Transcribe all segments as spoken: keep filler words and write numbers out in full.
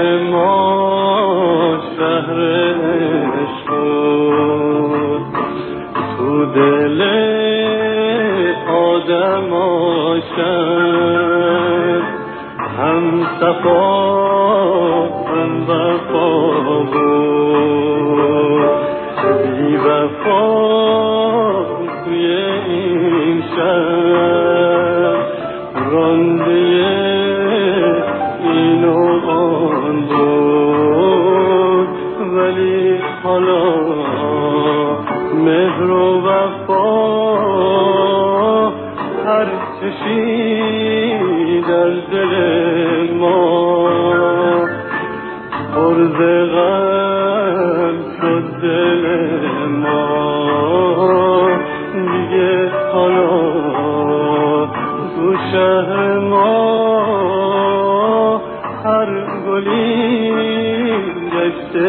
ما شهر عشق تو دل آدم آشد هم صفا هم وفا بود بی وفا توی این شهر رانده این و آن بود ولی حالا مهر و وفا هر چشی در دل ما عرض غم شد دل ما دیگه حالا تو شهر ما هر گلی گشته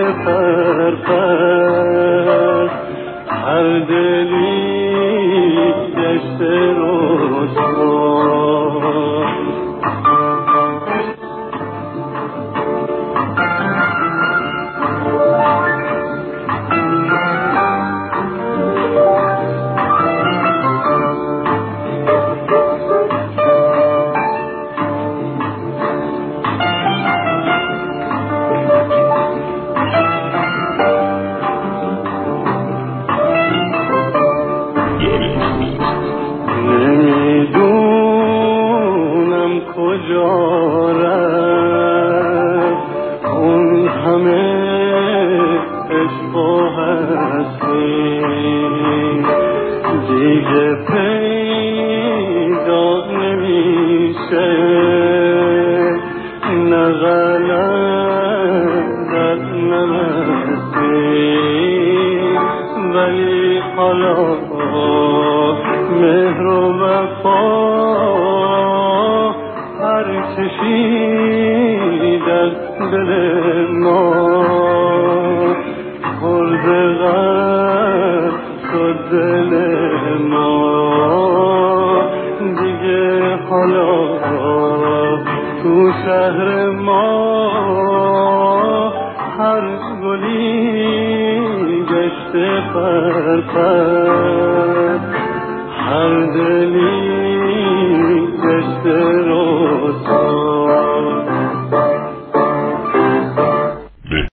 پرپر هر دلی گشته رسوا نمیدونم کجا رفت اون همه عشق و هستی دیگه پیدا نمیشه نه غلط نمستی ولی حالا مهر و وفا هر چشی در دل ما خورد غم شد دل ما دیگه حالا تو شهر ما هر گلی گشته پرپر هر دلی